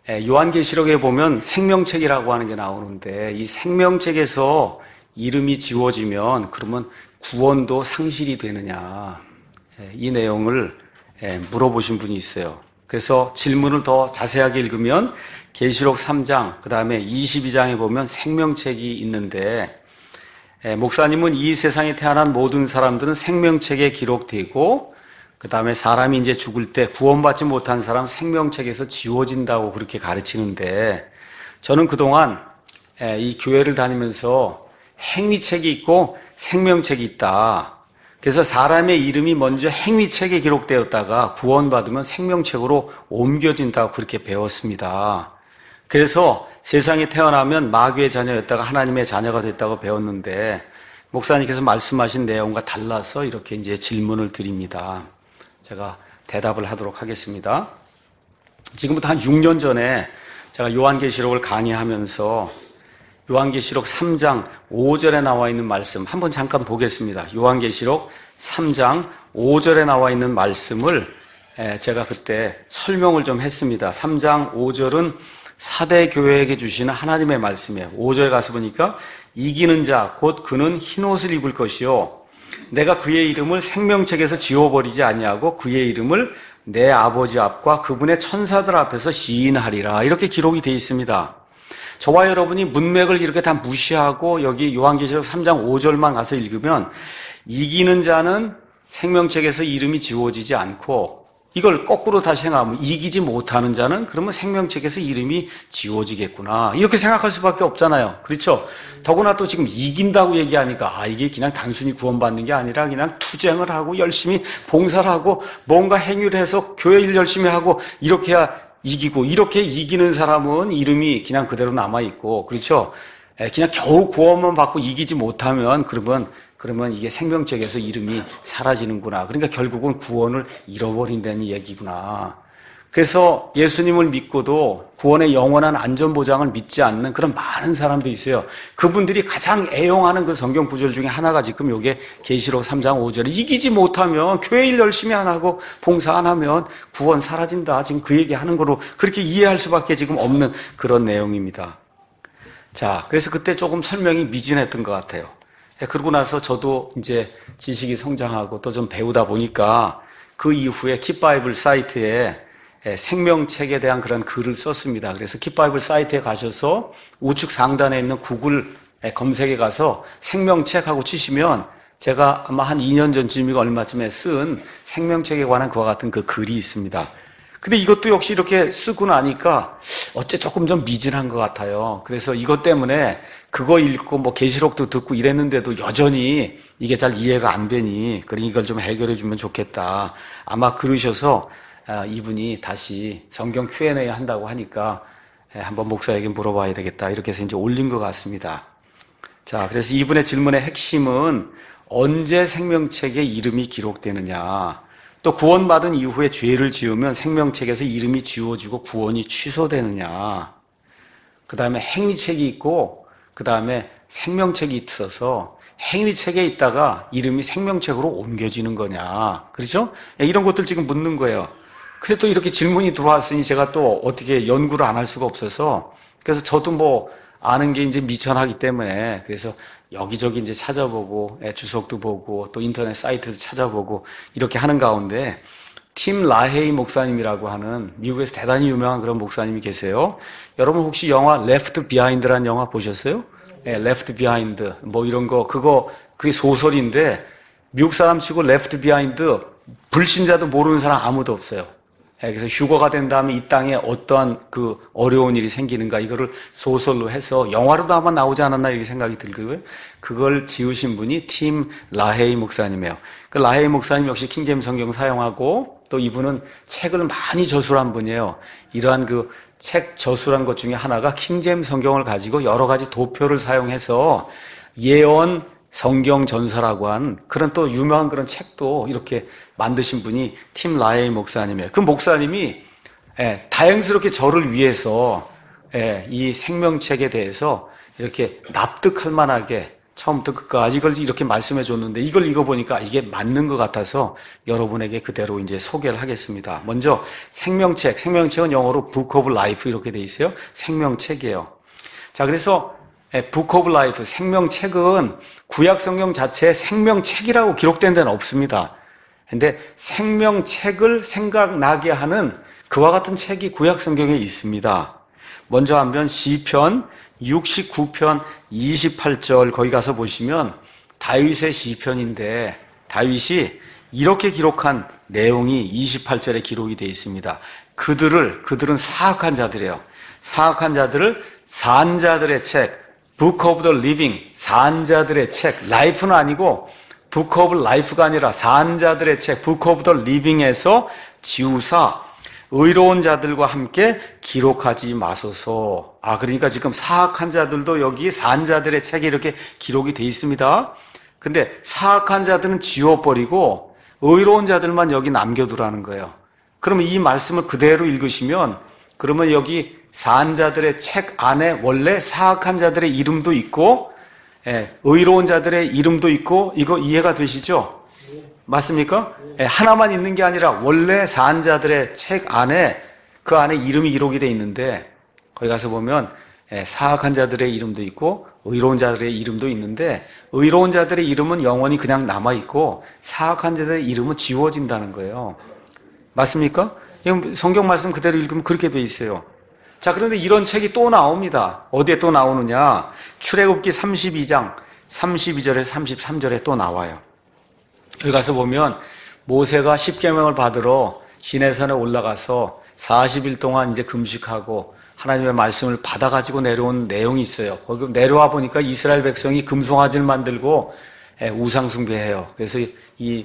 요한계시록에 보면 생명책이라고 하는 게 나오는데 이 생명책에서 이름이 지워지면 그러면 구원도 상실이 되느냐, 이 내용을 물어보신 분이 있어요. 그래서 질문을 더 자세하게 읽으면 계시록 3장, 그 다음에 22장에 보면 생명책이 있는데 목사님은 이 세상에 태어난 모든 사람들은 생명책에 기록되고 그 다음에 사람이 이제 죽을 때 구원받지 못한 사람 생명책에서 지워진다고 그렇게 가르치는데 저는 그동안 이 교회를 다니면서 행위책이 있고 생명책이 있다. 그래서 사람의 이름이 먼저 행위책에 기록되었다가 구원받으면 생명책으로 옮겨진다고 그렇게 배웠습니다. 그래서 세상에 태어나면 마귀의 자녀였다가 하나님의 자녀가 됐다고 배웠는데 목사님께서 말씀하신 내용과 달라서 이렇게 이제 질문을 드립니다. 제가 대답을 하도록 하겠습니다. 지금부터 한 6년 전에 제가 요한계시록을 강의하면서 요한계시록 3장 5절에 나와 있는 말씀 한번 잠깐 보겠습니다. 요한계시록 3장 5절에 나와 있는 말씀을 제가 그때 설명을 좀 했습니다. 3장 5절은 사대 교회에게 주시는 하나님의 말씀이에요. 5절에 가서 보니까 이기는 자 곧 그는 흰옷을 입을 것이요 내가 그의 이름을 생명책에서 지워버리지 아니하고 그의 이름을 내 아버지 앞과 그분의 천사들 앞에서 시인하리라, 이렇게 기록이 되어 있습니다. 저와 여러분이 문맥을 이렇게 다 무시하고 여기 요한계시록 3장 5절만 가서 읽으면 이기는 자는 생명책에서 이름이 지워지지 않고, 이걸 거꾸로 다시 생각하면 이기지 못하는 자는 그러면 생명책에서 이름이 지워지겠구나, 이렇게 생각할 수밖에 없잖아요. 그렇죠? 더구나 또 지금 이긴다고 얘기하니까 이게 그냥 단순히 구원받는 게 아니라 그냥 투쟁을 하고 열심히 봉사를 하고 뭔가 행위를 해서 교회 일 열심히 하고 이렇게 해야 이기고, 이렇게 이기는 사람은 이름이 그냥 그대로 남아있고, 그렇죠? 그냥 겨우 구원만 받고 이기지 못하면 그러면 이게 생명책에서 이름이 사라지는구나. 그러니까 결국은 구원을 잃어버린다는 얘기구나. 그래서 예수님을 믿고도 구원의 영원한 안전보장을 믿지 않는 그런 많은 사람들이 있어요. 그분들이 가장 애용하는 그 성경 구절 중에 하나가 지금 요게 계시록 3장 5절에 이기지 못하면 교회 일 열심히 안 하고 봉사 안 하면 구원 사라진다, 지금 그 얘기하는 거로 그렇게 이해할 수밖에 지금 없는 그런 내용입니다. 자, 그래서 그때 조금 설명이 미진했던 것 같아요. 그러고 나서 저도 이제 지식이 성장하고 또 좀 배우다 보니까 그 이후에 킵바이블 사이트에 생명책에 대한 그런 글을 썼습니다. 그래서 킵바이블 사이트에 가셔서 우측 상단에 있는 구글 검색에 가서 생명책하고 치시면 제가 아마 한 2년 전쯤이고 얼마쯤에 쓴 생명책에 관한 그와 같은 그 글이 있습니다. 근데 이것도 역시 이렇게 쓰고 나니까 어째 조금 좀 미진한 것 같아요. 그래서 이것 때문에 그거 읽고 뭐 계시록도 듣고 이랬는데도 여전히 이게 잘 이해가 안 되니, 그러니 이걸 좀 해결해 주면 좋겠다. 아마 그러셔서 이분이 다시 성경 Q&A 한다고 하니까 한번 목사에게 물어봐야 되겠다, 이렇게 해서 이제 올린 것 같습니다. 자, 그래서 이분의 질문의 핵심은 언제 생명책에 이름이 기록되느냐, 또 구원받은 이후에 죄를 지으면 생명책에서 이름이 지워지고 구원이 취소되느냐, 그 다음에 행위책이 있고 그 다음에 생명책이 있어서 행위책에 있다가 이름이 생명책으로 옮겨지는 거냐, 그렇죠? 이런 것들 지금 묻는 거예요. 근데 또 이렇게 질문이 들어왔으니 제가 또 어떻게 연구를 안 할 수가 없어서, 그래서 저도 뭐 아는 게 이제 미천하기 때문에 그래서 여기저기 이제 찾아보고 주석도 보고 또 인터넷 사이트도 찾아보고 이렇게 하는 가운데 팀 라헤이 목사님이라고 하는 미국에서 대단히 유명한 그런 목사님이 계세요. 여러분 혹시 영화 Left Behind라는 영화 보셨어요? 네, Left Behind 뭐 이런 거, 그게 소설인데 미국 사람 치고 Left Behind 불신자도 모르는 사람 아무도 없어요. 그래서 휴거가 된 다음에 이 땅에 어떠한 그 어려운 일이 생기는가, 이거를 소설로 해서 영화로도 아마 나오지 않았나 이렇게 생각이 들고요. 그걸 지으신 분이 팀 라헤이 목사님이에요. 그 라헤이 목사님 역시 킹제임스 성경 사용하고 또 이분은 책을 많이 저술한 분이에요. 이러한 그 책 저술한 것 중에 하나가 킹제임스 성경을 가지고 여러 가지 도표를 사용해서 예언 성경 전서라고 한 그런 또 유명한 그런 책도 이렇게 만드신 분이 팀 라헤이 목사님이에요. 그 목사님이 다행스럽게 저를 위해서 이 생명책에 대해서 이렇게 납득할 만하게 처음부터 끝까지 이걸 이렇게 말씀해 줬는데 이걸 읽어보니까 이게 맞는 것 같아서 여러분에게 그대로 이제 소개를 하겠습니다. 먼저 생명책, 생명책은 영어로 Book of Life 이렇게 돼 있어요. 생명책이에요. 자, 그래서 Book of Life, 생명책은 구약 성경 자체에 생명책이라고 기록된 데는 없습니다. 근데 생명책을 생각나게 하는 그와 같은 책이 구약 성경에 있습니다. 먼저 한번 시편 69편 28절 거기 가서 보시면 다윗의 시편인데 다윗이 이렇게 기록한 내용이 28절에 기록이 되어 있습니다. 그들은 사악한 자들이에요. 사악한 자들을 산자들의 책, Book of the Living, 산자들의 책, Life는 아니고 Book of Life가 아니라 산자들의 책, Book of the Living에서 지우사 의로운 자들과 함께 기록하지 마소서. 그러니까 지금 사악한 자들도 여기 산자들의 책에 이렇게 기록이 돼 있습니다. 근데 사악한 자들은 지워버리고 의로운 자들만 여기 남겨두라는 거예요. 그러면 이 말씀을 그대로 읽으시면 그러면 여기 산자들의 책 안에 원래 사악한 자들의 이름도 있고 의로운 자들의 이름도 있고 이거 이해가 되시죠? 맞습니까? 하나만 있는 게 아니라 원래 산자들의 책 안에 그 안에 이름이 기록이 되어 있는데 거기 가서 보면 사악한 자들의 이름도 있고 의로운 자들의 이름도 있는데 의로운 자들의 이름은 영원히 그냥 남아있고 사악한 자들의 이름은 지워진다는 거예요. 맞습니까? 성경 말씀 그대로 읽으면 그렇게 되어 있어요. 자, 그런데 이런 책이 또 나옵니다. 어디에 또 나오느냐? 출애굽기 32장 32절에 33절에 또 나와요. 여기 가서 보면 모세가 십계명을 받으러 시내산에 올라가서 40일 동안 이제 금식하고 하나님의 말씀을 받아가지고 내려온 내용이 있어요. 거기 내려와 보니까 이스라엘 백성이 금송아지를 만들고 우상 숭배해요. 그래서 이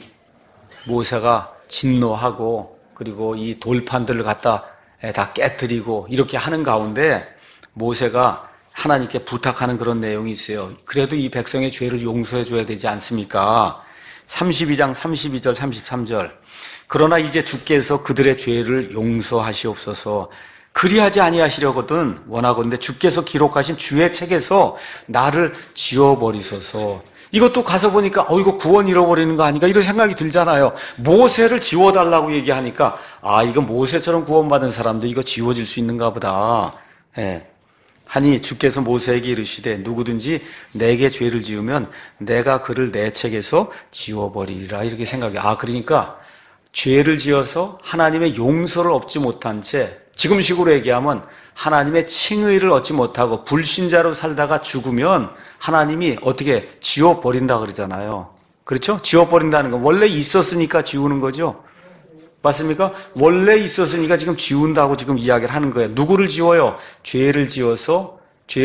모세가 진노하고 그리고 이 돌판들을 갖다 다 깨뜨리고 이렇게 하는 가운데 모세가 하나님께 부탁하는 그런 내용이 있어요. 그래도 이 백성의 죄를 용서해 줘야 되지 않습니까? 32장 32절 33절 그러나 이제 주께서 그들의 죄를 용서하시옵소서. 그리하지 아니하시려거든 원하건대 주께서 기록하신 주의 책에서 나를 지워버리소서. 이것도 가서 보니까 이거 구원 잃어버리는 거 아닌가 이런 생각이 들잖아요. 모세를 지워달라고 얘기하니까 이거 모세처럼 구원받은 사람도 이거 지워질 수 있는가 보다. 하니 주께서 모세에게 이르시되 누구든지 내게 죄를 지으면 내가 그를 내 책에서 지워버리리라. 이렇게 생각해. 그러니까 죄를 지어서 하나님의 용서를 얻지 못한 채 지금식으로 얘기하면 하나님의 칭의를 얻지 못하고 불신자로 살다가 죽으면 하나님이 어떻게 지워버린다 그러잖아요. 그렇죠? 지워버린다는 건 원래 있었으니까 지우는 거죠. 맞습니까? 원래 있었으니까 지금 지운다고 지금 이야기를 하는 거예요. 누구를 지워요? 죄를 지어서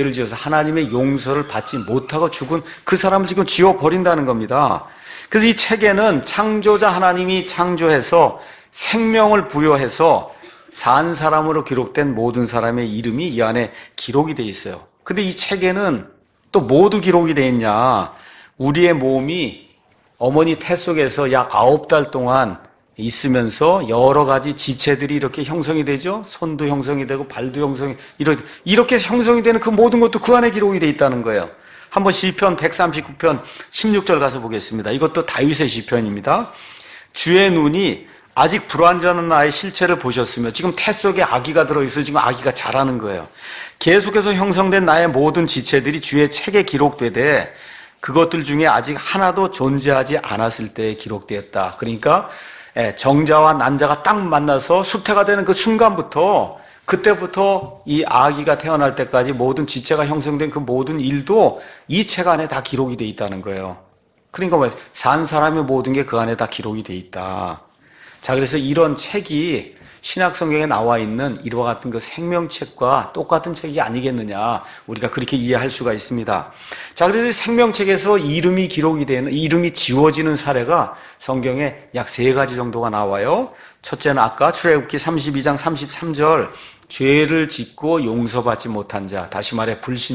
하나님의 용서를 받지 못하고 죽은 그 사람을 지금 지워버린다는 겁니다. 그래서 이 책에는 창조자 하나님이 창조해서 생명을 부여해서 산 사람으로 기록된 모든 사람의 이름이 이 안에 기록이 돼 있어요. 근데 이 책에는 또 모두 기록이 돼 있냐? 우리의 몸이 어머니 태 속에서 약 9달 동안 있으면서 여러 가지 지체들이 이렇게 형성이 되죠. 손도 형성이 되고 발도 형성이 이렇게 형성이 되는 그 모든 것도 그 안에 기록이 돼 있다는 거예요. 한번 시편 139편 16절 가서 보겠습니다. 이것도 다윗의 시편입니다. 주의 눈이 아직 불완전한 나의 실체를 보셨으며 지금 태 속에 아기가 들어있어 지금 아기가 자라는 거예요. 계속해서 형성된 나의 모든 지체들이 주의 책에 기록되되 그것들 중에 아직 하나도 존재하지 않았을 때에 기록되었다. 그러니까 정자와 난자가 딱 만나서 수태가 되는 그 순간부터 그때부터 이 아기가 태어날 때까지 모든 지체가 형성된 그 모든 일도 이 책 안에 다 기록이 돼 있다는 거예요. 그러니까 산 사람의 모든 게 그 안에 다 기록이 돼 있다. 자, 그래서 이런 책이 신약 성경에 나와 있는 이와 같은 그 생명책과 똑같은 책이 아니겠느냐. 우리가 그렇게 이해할 수가 있습니다. 자, 그래서 생명책에서 이름이 기록이 되는, 이름이 지워지는 사례가 성경에 약 3가지 정도가 나와요. 첫째는 아까 출애굽기 32장 33절 죄를 짓고 용서받지 못한 자, 다시 말해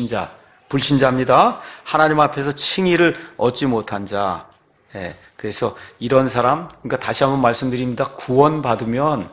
불신자입니다. 하나님 앞에서 칭의를 얻지 못한 자. 그래서 이런 사람, 그러니까 다시 한번 말씀드립니다. 구원받으면,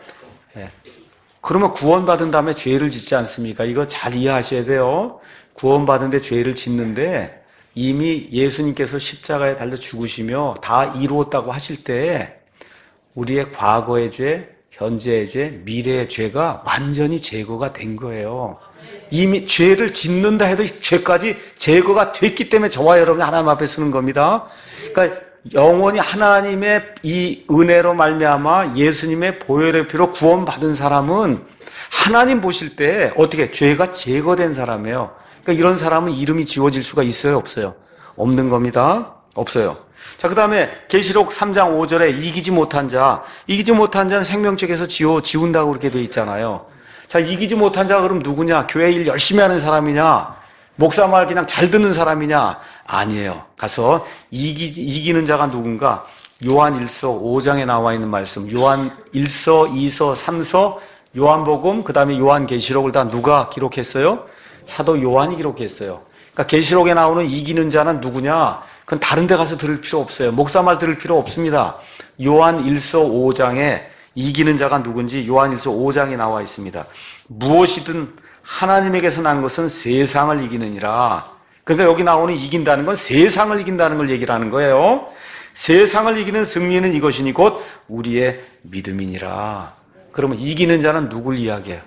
그러면 구원받은 다음에 죄를 짓지 않습니까? 이거 잘 이해하셔야 돼요. 구원받은 데 죄를 짓는데 이미 예수님께서 십자가에 달려 죽으시며 다 이루었다고 하실 때 우리의 과거의 죄, 현재의 죄, 미래의 죄가 완전히 제거가 된 거예요. 이미 죄를 짓는다 해도 죄까지 제거가 됐기 때문에 저와 여러분이 하나님 앞에 서는 겁니다. 그러니까 영원히 하나님의 이 은혜로 말미암아 예수님의 보혈의 피로 구원받은 사람은 하나님 보실 때 어떻게 죄가 제거된 사람이에요. 그러니까 이런 사람은 이름이 지워질 수가 있어요, 없어요? 없는 겁니다. 없어요. 자, 그 다음에 계시록 3장 5절에 이기지 못한 자는 생명책에서 지운다고 그렇게 돼 있잖아요. 자, 이기지 못한 자가 그럼 누구냐? 교회 일 열심히 하는 사람이냐? 목사 말 그냥 잘 듣는 사람이냐? 아니에요. 가서 이기는 자가 누군가? 요한 1서 5장에 나와 있는 말씀, 요한 1서, 2서, 3서, 요한복음, 그 다음에 요한계시록을 다 누가 기록했어요? 사도 요한이 기록했어요. 그러니까 계시록에 나오는 이기는 자는 누구냐? 그건 다른 데 가서 들을 필요 없어요. 목사 말 들을 필요 없습니다. 요한 1서 5장에 이기는 자가 누군지 요한 1서 5장에 나와 있습니다. 무엇이든 하나님에게서 난 것은 세상을 이기느니라. 그러니까 여기 나오는 이긴다는 건 세상을 이긴다는 걸 얘기를 하는 거예요. 세상을 이기는 승리는 이것이니 곧 우리의 믿음이니라. 그러면 이기는 자는 누굴 이야기해요?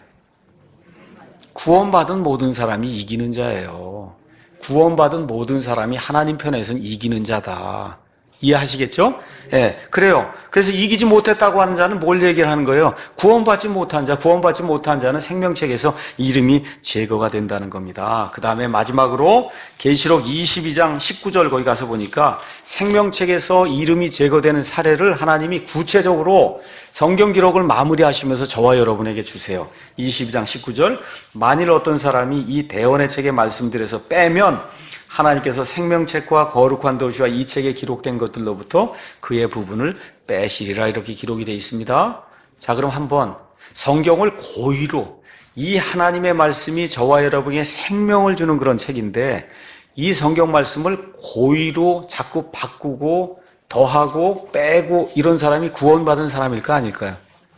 구원받은 모든 사람이 이기는 자예요. 구원받은 모든 사람이 하나님 편에서는 이기는 자다. 이해하시겠죠? 예, 그래요. 그래서 이기지 못했다고 하는 자는 뭘 얘기를 하는 거예요? 구원받지 못한 자는 생명책에서 이름이 제거가 된다는 겁니다. 그 다음에 마지막으로 계시록 22장 19절 거기 가서 보니까 생명책에서 이름이 제거되는 사례를 하나님이 구체적으로 성경 기록을 마무리하시면서 저와 여러분에게 주세요. 22장 19절, 만일 어떤 사람이 이 대언의 책의 말씀들에서 빼면 하나님께서 생명책과 거룩한 도시와 이 책에 기록된 것들로부터 그의 부분을 빼시리라, 이렇게 기록이 되어 있습니다. 자, 그럼 한번 성경을 고의로, 이 하나님의 말씀이 저와 여러분에게 생명을 주는 그런 책인데 이 성경 말씀을 고의로 자꾸 바꾸고 더하고 빼고 이런 사람이 구원받은 사람일까 아닐까요?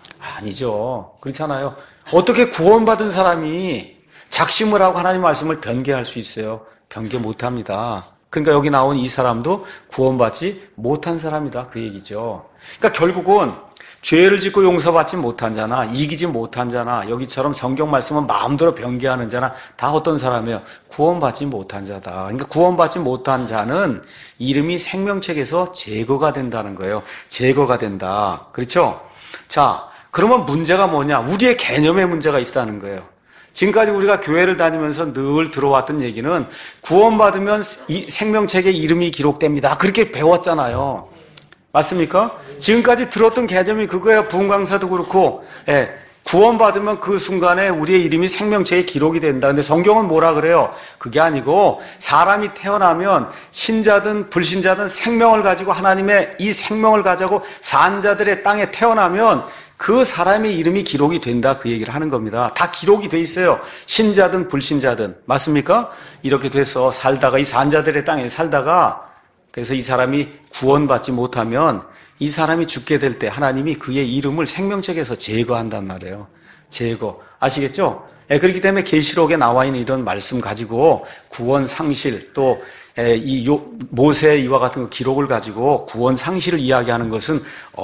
아니죠. 그렇잖아요. 어떻게 구원받은 사람이 작심을 하고 하나님 말씀을 변개할 수 있어요? 변개 못합니다. 그러니까 여기 나온 이 사람도 구원받지 못한 사람이다, 그 얘기죠. 그러니까 결국은 죄를 짓고 용서받지 못한 자나 이기지 못한 자나 여기처럼 성경 말씀은 마음대로 변개하는 자나 다 어떤 사람이에요? 구원받지 못한 자다. 그러니까 구원받지 못한 자는 이름이 생명책에서 제거가 된다는 거예요. 제거가 된다. 그렇죠? 자, 그러면 문제가 뭐냐? 우리의 개념에 문제가 있다는 거예요. 지금까지 우리가 교회를 다니면서 늘 들어왔던 얘기는 구원받으면 이 생명책에 이름이 기록됩니다. 그렇게 배웠잖아요. 맞습니까? 지금까지 들었던 개념이 그거예요. 부흥 강사도 그렇고, 예, 구원받으면 그 순간에 우리의 이름이 생명책에 기록이 된다. 근데 성경은 뭐라 그래요? 그게 아니고 사람이 태어나면 신자든 불신자든 생명을 가지고 하나님의 이 생명을 가지고 산 자들의 땅에 태어나면 그 사람의 이름이 기록이 된다, 그 얘기를 하는 겁니다. 다 기록이 돼 있어요. 신자든 불신자든. 맞습니까? 이렇게 돼서 살다가 이 산자들의 땅에 살다가 그래서 이 사람이 구원받지 못하면 이 사람이 죽게 될 때 하나님이 그의 이름을 생명책에서 제거한단 말이에요. 제거. 아시겠죠? 그렇기 때문에 계시록에 나와 있는 이런 말씀 가지고 구원 상실 또 이 모세의 이와 같은 기록을 가지고 구원 상실을 이야기하는 것은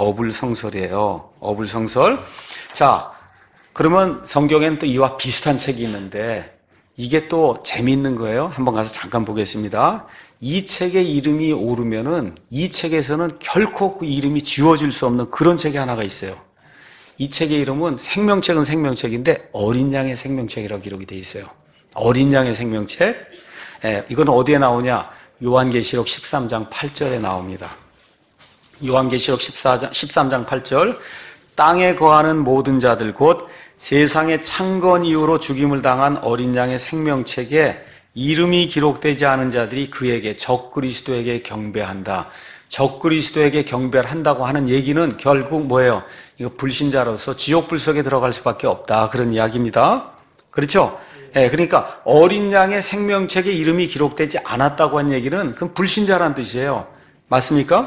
어불성설이에요. 어불성설. 자, 그러면 성경에는 또 이와 비슷한 책이 있는데 이게 또 재미있는 거예요. 한번 가서 잠깐 보겠습니다. 이 책의 이름이 오르면은 이 책에서는 결코 그 이름이 지워질 수 없는 그런 책이 하나가 있어요. 이 책의 이름은 생명책은 생명책인데 어린 양의 생명책이라고 기록이 되어 있어요. 어린 양의 생명책. 이건 어디에 나오냐? 요한계시록 13장 8절에 나옵니다. 요한계시록 13장 8절. 땅에 거하는 모든 자들 곧 세상의 창건 이후로 죽임을 당한 어린 양의 생명책에 이름이 기록되지 않은 자들이 그에게 적그리스도에게 경배한다. 적그리스도에게 경배를 한다고 하는 얘기는 결국 뭐예요? 이거 불신자로서 지옥 불속에 들어갈 수밖에 없다, 그런 이야기입니다. 그렇죠? 그러니까 어린 양의 생명책에 이름이 기록되지 않았다고 한 얘기는 그건 불신자란 뜻이에요. 맞습니까?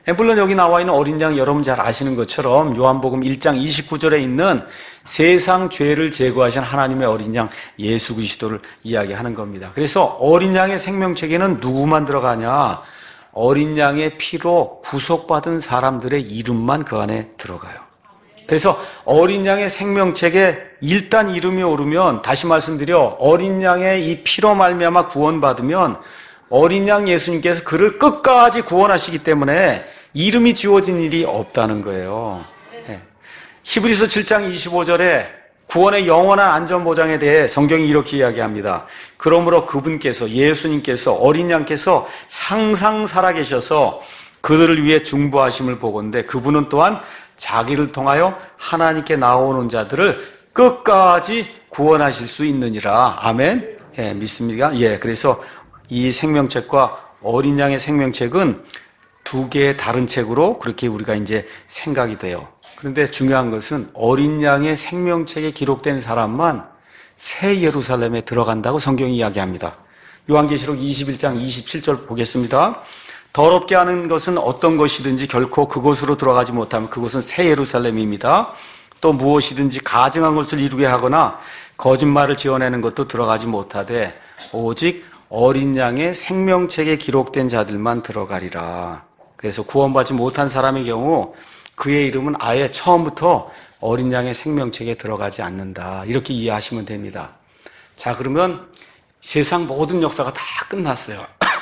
물론 여기 나와 있는 어린 양 여러분 잘 아시는 것처럼 요한복음 1장 29절에 있는 세상 죄를 제거하신 하나님의 어린 양 예수 그리스도를 이야기하는 겁니다. 그래서 어린 양의 생명책에는 누구만 들어가냐? 어린 양의 피로 구속받은 사람들의 이름만 그 안에 들어가요. 그래서 어린 양의 생명책에 일단 이름이 오르면, 다시 말씀드려, 어린 양의 이 피로 말미암아 구원받으면 어린 양 예수님께서 그를 끝까지 구원하시기 때문에 이름이 지워진 일이 없다는 거예요. 히브리서 7장 25절에 구원의 영원한 안전보장에 대해 성경이 이렇게 이야기합니다. 그러므로 그분께서, 예수님께서, 어린 양께서 항상 살아계셔서 그들을 위해 중보하심을 보건대 그분은 또한 자기를 통하여 하나님께 나오는 자들을 끝까지 구원하실 수 있느니라. 아멘. 믿습니까? 그래서 이 생명책과 어린 양의 생명책은 두 개의 다른 책으로 그렇게 우리가 이제 생각이 돼요. 그런데 중요한 것은 어린 양의 생명책에 기록된 사람만 새 예루살렘에 들어간다고 성경이 이야기합니다. 요한계시록 21장 27절 보겠습니다. 더럽게 하는 것은 어떤 것이든지 결코 그곳으로 들어가지 못하면 그곳은 새 예루살렘입니다. 또 무엇이든지 가증한 것을 이루게 하거나 거짓말을 지어내는 것도 들어가지 못하되 오직 어린 양의 생명책에 기록된 자들만 들어가리라. 그래서 구원받지 못한 사람의 경우 그의 이름은 아예 처음부터 어린 양의 생명책에 들어가지 않는다. 이렇게 이해하시면 됩니다. 자, 그러면 세상 모든 역사가 다 끝났어요.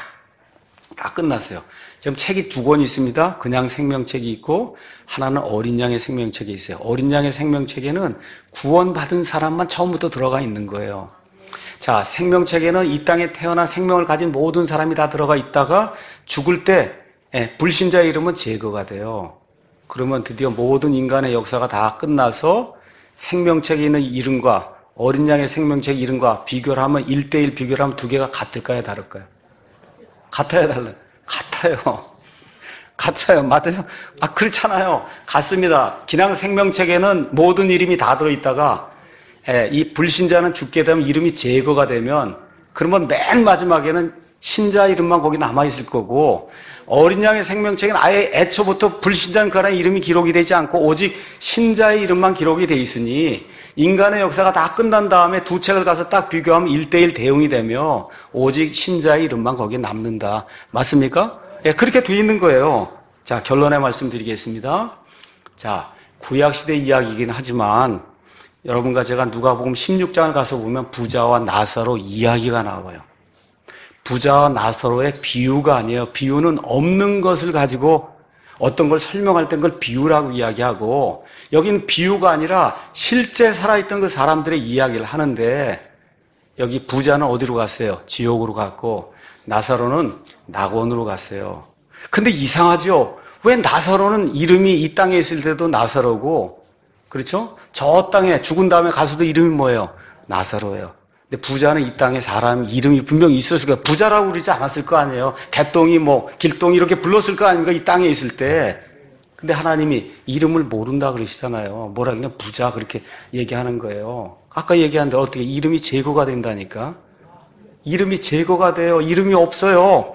다 끝났어요. 지금 책이 두 권 있습니다. 그냥 생명책이 있고 하나는 어린 양의 생명책이 있어요. 어린 양의 생명책에는 구원받은 사람만 처음부터 들어가 있는 거예요. 자, 생명책에는 이 땅에 태어나 생명을 가진 모든 사람이 다 들어가 있다가 죽을 때 불신자의 이름은 제거가 돼요. 그러면 드디어 모든 인간의 역사가 다 끝나서 생명책에 있는 이름과 어린 양의 생명책 이름과 비교를 하면 1대1 비교를 하면 두 개가 같을까요? 다를까요? 같아요? 달라요? 같아요. 같아요. 맞아요? 그렇잖아요. 같습니다. 그냥 생명책에는 모든 이름이 다 들어있다가 이 불신자는 죽게 되면 이름이 제거가 되면 그러면 맨 마지막에는 신자 이름만 거기 남아있을 거고 어린 양의 생명책은 아예 애초부터 불신자는 그 안에 이름이 기록이 되지 않고 오직 신자의 이름만 기록이 돼 있으니 인간의 역사가 다 끝난 다음에 두 책을 가서 딱 비교하면 1대1 대응이 되며 오직 신자의 이름만 거기에 남는다. 맞습니까? 그렇게 돼 있는 거예요. 자, 결론의 말씀 드리겠습니다. 자, 구약시대 이야기이긴 하지만 여러분과 제가 누가복음 16장을 가서 보면 부자와 나사로 이야기가 나와요. 부자와 나사로의 비유가 아니에요. 비유는 없는 것을 가지고 어떤 걸 설명할 땐 그걸 비유라고 이야기하고 여기는 비유가 아니라 실제 살아있던 그 사람들의 이야기를 하는데 여기 부자는 어디로 갔어요? 지옥으로 갔고 나사로는 낙원으로 갔어요. 근데 이상하죠? 왜 나사로는 이름이 이 땅에 있을 때도 나사로고 그렇죠? 저 땅에 죽은 다음에 가서도 이름이 뭐예요? 나사로예요. 근데 부자는 이 땅에 사람 이름이 분명히 있었을 거예요. 부자라고 그러지 않았을 거 아니에요. 개똥이 길똥이 이렇게 불렀을 거 아닙니까? 이 땅에 있을 때. 근데 하나님이 이름을 모른다 그러시잖아요. 뭐라 그냥 부자 그렇게 얘기하는 거예요. 아까 얘기한 대로 어떻게 이름이 제거가 된다니까? 이름이 제거가 돼요. 이름이 없어요.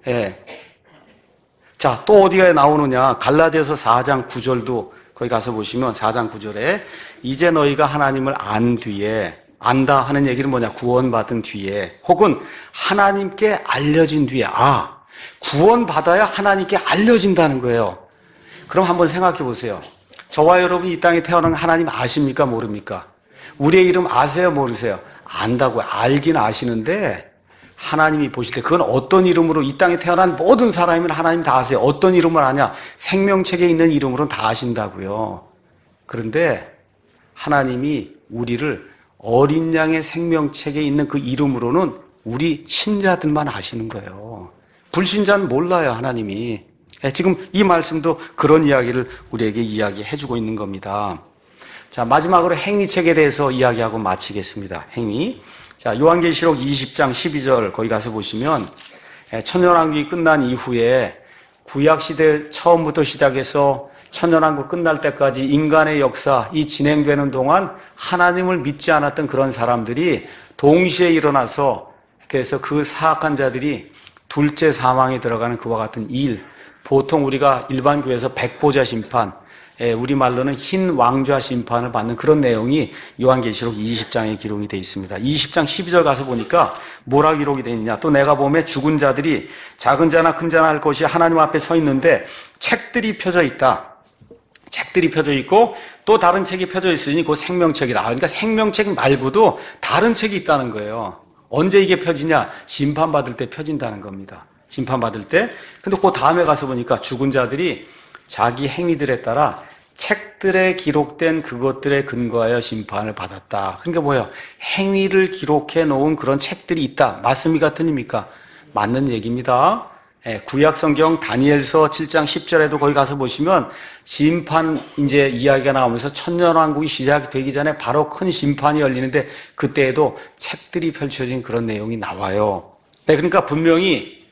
자, 또 어디가 나오느냐? 갈라디아서 4장 9절도 거기 가서 보시면 4장 9절에 이제 너희가 하나님을 안 뒤에 안다 하는 얘기는 뭐냐? 구원받은 뒤에 혹은 하나님께 알려진 뒤에 구원받아야 하나님께 알려진다는 거예요. 그럼 한번 생각해 보세요. 저와 여러분이 이 땅에 태어난 하나님 아십니까? 모릅니까? 우리의 이름 아세요? 모르세요? 안다고요. 알긴 아시는데 하나님이 보실 때 그건 어떤 이름으로 이 땅에 태어난 모든 사람이면 하나님 다 아세요. 어떤 이름을 아냐? 생명책에 있는 이름으로는 다 아신다고요. 그런데 하나님이 우리를 어린 양의 생명책에 있는 그 이름으로는 우리 신자들만 아시는 거예요. 불신자는 몰라요, 하나님이. 지금 이 말씀도 그런 이야기를 우리에게 이야기해주고 있는 겁니다. 자, 마지막으로 행위책에 대해서 이야기하고 마치겠습니다. 행위. 자, 요한계시록 20장 12절 거기 가서 보시면 천년왕국이 끝난 이후에 구약시대 처음부터 시작해서 천년왕국 끝날 때까지 인간의 역사 이 진행되는 동안 하나님을 믿지 않았던 그런 사람들이 동시에 일어나서 그래서 그 사악한 자들이 둘째 사망에 들어가는 그와 같은 일, 보통 우리가 일반 교회에서 백보자 심판, 우리말로는 흰 왕좌 심판을 받는 그런 내용이 요한계시록 20장에 기록이 되어 있습니다. 20장 12절 가서 보니까 뭐라 기록이 되어 있느냐. 또 내가 보매 죽은 자들이 작은 자나 큰 자나 할 것이 하나님 앞에 서 있는데 책들이 펴져 있다. 책들이 펴져 있고 또 다른 책이 펴져 있으니 그 생명책이라. 그러니까 생명책 말고도 다른 책이 있다는 거예요. 언제 이게 펴지냐? 심판받을 때 펴진다는 겁니다. 심판받을 때. 근데 그 다음에 가서 보니까 죽은 자들이 자기 행위들에 따라 책들에 기록된 그것들에 근거하여 심판을 받았다. 그러니까 뭐예요? 행위를 기록해 놓은 그런 책들이 있다. 맞습니까? 틀립니까? 맞는 얘기입니다. 구약 성경 다니엘서 7장 10절에도 거기 가서 보시면 심판 이제 이야기가 나오면서 천년왕국이 시작되기 전에 바로 큰 심판이 열리는데 그때에도 책들이 펼쳐진 그런 내용이 나와요. 그러니까 분명히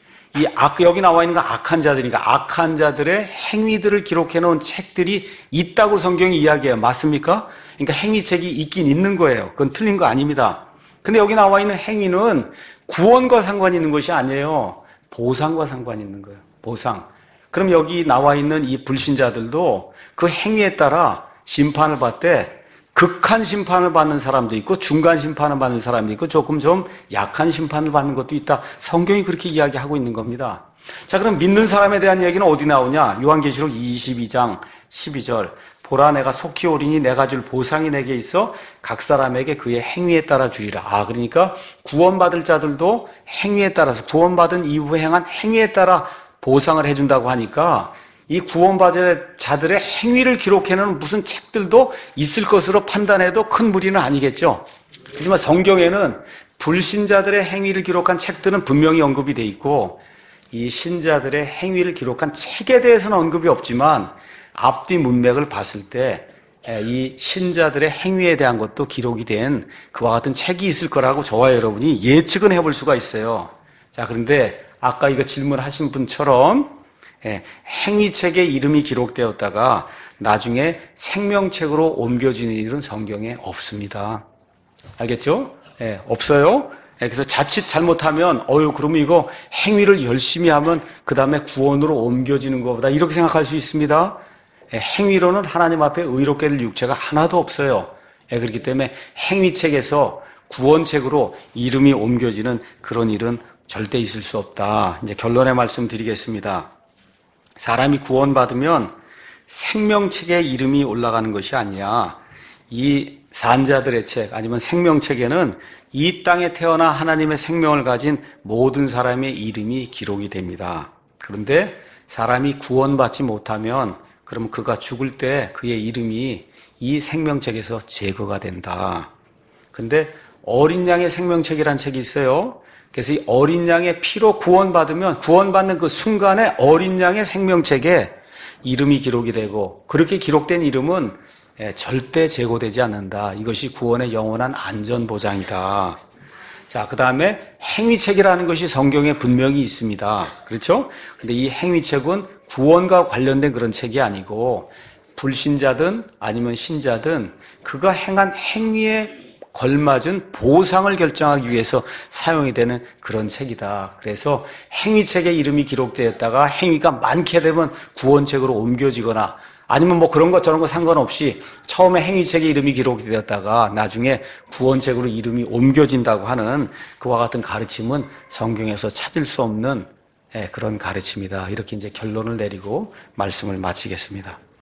여기 나와 있는 건 악한 자들이니까 악한 자들의 행위들을 기록해 놓은 책들이 있다고 성경이 이야기해요. 맞습니까? 그러니까 행위책이 있긴 있는 거예요. 그건 틀린 거 아닙니다. 근데 여기 나와 있는 행위는 구원과 상관이 있는 것이 아니에요. 보상과 상관이 있는 거예요. 보상. 그럼 여기 나와 있는 이 불신자들도 그 행위에 따라 심판을 받되 극한 심판을 받는 사람도 있고 중간 심판을 받는 사람도 있고 조금 좀 약한 심판을 받는 것도 있다. 성경이 그렇게 이야기하고 있는 겁니다. 자, 그럼 믿는 사람에 대한 얘기는 어디 나오냐? 요한계시록 22장 12절. 보라 내가 속히 오리니 내가 줄 보상이 내게 있어 각 사람에게 그의 행위에 따라 주리라. 그러니까 구원받을 자들도 행위에 따라서 구원받은 이후에 행한 행위에 따라 보상을 해준다고 하니까 이 구원받은 자들의 행위를 기록해놓은 무슨 책들도 있을 것으로 판단해도 큰 무리는 아니겠죠. 하지만 성경에는 불신자들의 행위를 기록한 책들은 분명히 언급이 돼 있고 이 신자들의 행위를 기록한 책에 대해서는 언급이 없지만 앞뒤 문맥을 봤을 때 이 신자들의 행위에 대한 것도 기록이 된 그와 같은 책이 있을 거라고 저와 여러분이 예측은 해볼 수가 있어요. 자, 그런데 아까 이거 질문하신 분처럼 행위책에 이름이 기록되었다가 나중에 생명책으로 옮겨지는 일은 성경에 없습니다. 알겠죠? 없어요. 그래서 자칫 잘못하면 그러면 이거 행위를 열심히 하면 그 다음에 구원으로 옮겨지는 것보다 이렇게 생각할 수 있습니다. 행위로는 하나님 앞에 의롭게 될 육체가 하나도 없어요. 그렇기 때문에 행위책에서 구원책으로 이름이 옮겨지는 그런 일은 절대 있을 수 없다. 이제 결론의 말씀 드리겠습니다. 사람이 구원받으면 생명책에 이름이 올라가는 것이 아니라 이 산자들의 책 아니면 생명책에는 이 땅에 태어나 하나님의 생명을 가진 모든 사람의 이름이 기록이 됩니다. 그런데 사람이 구원받지 못하면 그럼 그가 죽을 때 그의 이름이 이 생명책에서 제거가 된다. 근데 어린 양의 생명책이라는 책이 있어요. 그래서 이 어린 양의 피로 구원받으면 구원받는 그 순간에 어린 양의 생명책에 이름이 기록이 되고 그렇게 기록된 이름은 절대 제거되지 않는다. 이것이 구원의 영원한 안전보장이다. 자, 그 다음에 행위책이라는 것이 성경에 분명히 있습니다. 그렇죠? 근데 이 행위책은 구원과 관련된 그런 책이 아니고 불신자든 아니면 신자든 그가 행한 행위에 걸맞은 보상을 결정하기 위해서 사용이 되는 그런 책이다. 그래서 행위책에 이름이 기록되었다가 행위가 많게 되면 구원책으로 옮겨지거나 아니면 뭐 그런 것 저런 거 상관없이 처음에 행위책에 이름이 기록되었다가 나중에 구원책으로 이름이 옮겨진다고 하는 그와 같은 가르침은 성경에서 찾을 수 없는 그런 가르침이다. 이렇게 이제 결론을 내리고 말씀을 마치겠습니다.